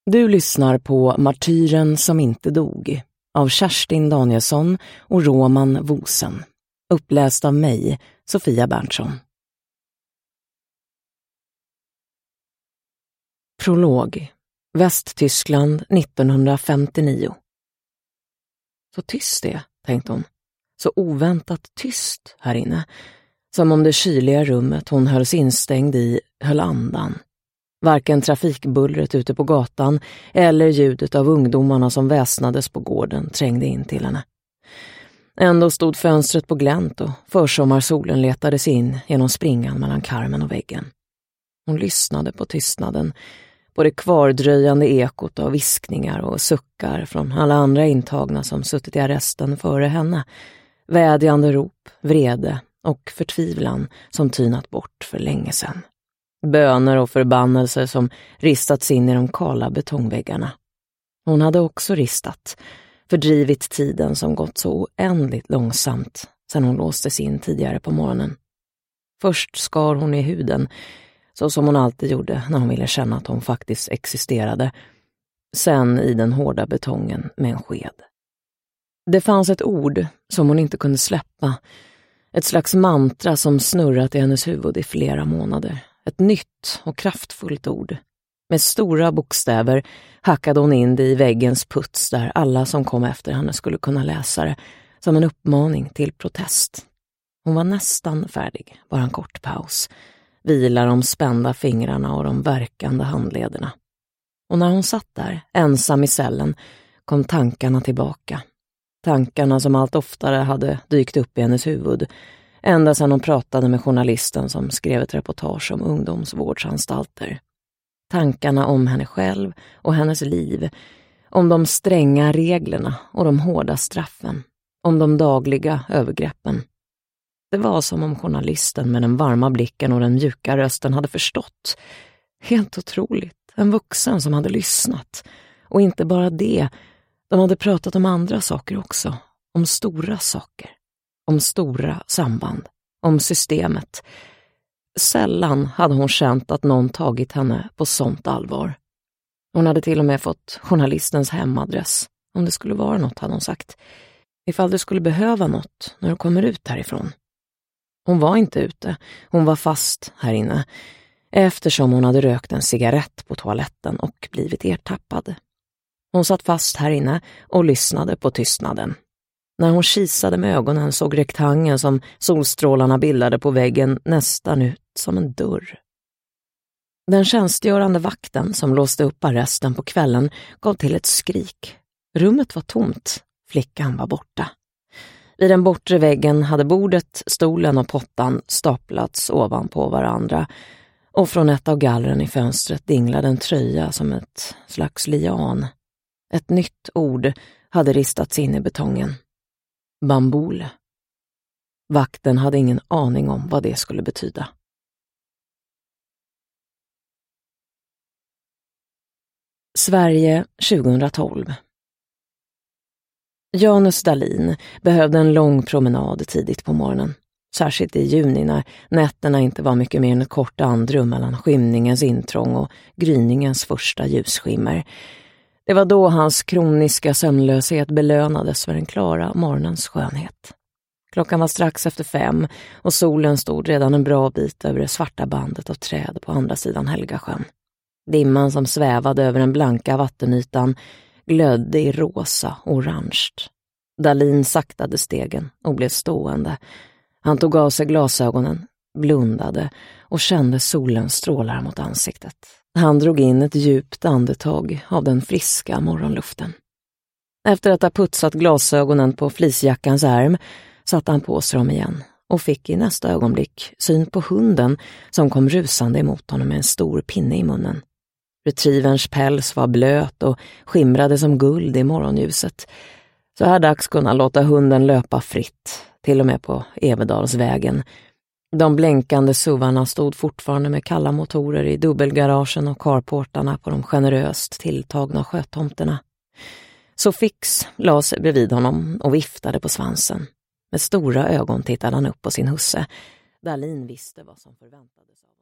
Du lyssnar på Martyren som inte dog av Kerstin Danielsson och Roman Wosen. Uppläst av mig, Sofia Berntsson. Prolog. Västtyskland 1959. Så tyst det, tänkte hon. Så oväntat tyst här inne. Som om det kyliga rummet hon hölls instängd i höll andan. Varken trafikbullret ute på gatan eller ljudet av ungdomarna som väsnades på gården trängde in till henne. Ändå stod fönstret på glänt och försommarsolen letade sig in genom springan mellan karmen och väggen. Hon lyssnade på tystnaden, på det kvardröjande ekot av viskningar och suckar från alla andra intagna som suttit i arresten före henne. Vädjande rop, vrede och förtvivlan som tynat bort för länge sedan. Böner och förbannelser som ristats in i de kala betongväggarna. Hon hade också ristat, fördrivit tiden som gått så oändligt långsamt sedan hon låstes in tidigare på morgonen. Först skar hon i huden, så som hon alltid gjorde när hon ville känna att hon faktiskt existerade. Sen i den hårda betongen med en sked. Det fanns ett ord som hon inte kunde släppa. Ett slags mantra som snurrat i hennes huvud i flera månader. Ett nytt och kraftfullt ord. Med stora bokstäver hackade hon in det i väggens puts där alla som kom efter henne skulle kunna läsa det som en uppmaning till protest. Hon var nästan färdig, bara en kort paus. Vilar de spända fingrarna och de verkande handlederna. Och när hon satt där, ensam i cellen, kom tankarna tillbaka. Tankarna som allt oftare hade dykt upp i hennes huvud. Ända sedan hon pratade med journalisten som skrev ett reportage om ungdomsvårdsanstalter. Tankarna om henne själv och hennes liv. Om de stränga reglerna och de hårda straffen. Om de dagliga övergreppen. Det var som om journalisten med den varma blicken och den mjuka rösten hade förstått. Helt otroligt. En vuxen som hade lyssnat. Och inte bara det. De hade pratat om andra saker också. Om stora saker. Om stora samband. Om systemet. Sällan hade hon känt att någon tagit henne på sånt allvar. Hon hade till och med fått journalistens hemadress. Om det skulle vara något, hade hon sagt. Ifall du skulle behöva något när du kommer ut härifrån. Hon var inte ute. Hon var fast här inne. Eftersom hon hade rökt en cigarett på toaletten och blivit ertappad. Hon satt fast här inne och lyssnade på tystnaden. När hon kisade med ögonen såg rektangeln som solstrålarna bildade på väggen nästan ut som en dörr. Den tjänstgörande vakten som låste upp arresten på kvällen gav till ett skrik. Rummet var tomt. Flickan var borta. Vid den bortre väggen hade bordet, stolen och pottan staplats ovanpå varandra och från ett av gallren i fönstret dinglade en tröja som ett slags lian. Ett nytt ord hade ristats in i betongen. Bambole. Vakten hade ingen aning om vad det skulle betyda. Sverige 2012. Janus Dahlin behövde en lång promenad tidigt på morgonen. Särskilt i juni när nätterna inte var mycket mer än ett kort andrum mellan skymningens intrång och gryningens första ljusskimmer. Det var då hans kroniska sömnlöshet belönades för den klara morgonens skönhet. Klockan var strax efter 5 och solen stod redan en bra bit över det svarta bandet av träd på andra sidan Helgasjön. Dimman som svävade över den blanka vattenytan glödde i rosa och orange. Dahlin saktade stegen och blev stående. Han tog av sig glasögonen, blundade och kände solens strålar mot ansiktet. Han drog in ett djupt andetag av den friska morgonluften. Efter att ha putsat glasögonen på fleecejackans ärm satte han på sig dem igen och fick i nästa ögonblick syn på hunden som kom rusande emot honom med en stor pinne i munnen. Retrieverns päls var blöt och skimrade som guld i morgonljuset. Så här dags kunde han låta hunden löpa fritt, till och med på Evedalsvägen. De blänkande suvarna stod fortfarande med kalla motorer i dubbelgaragen och carportarna på de generöst tilltagna sjötomterna. Så Fix la sig bredvid honom och viftade på svansen. Med stora ögon tittade han upp på sin husse. Dahlin visste vad som förväntades av.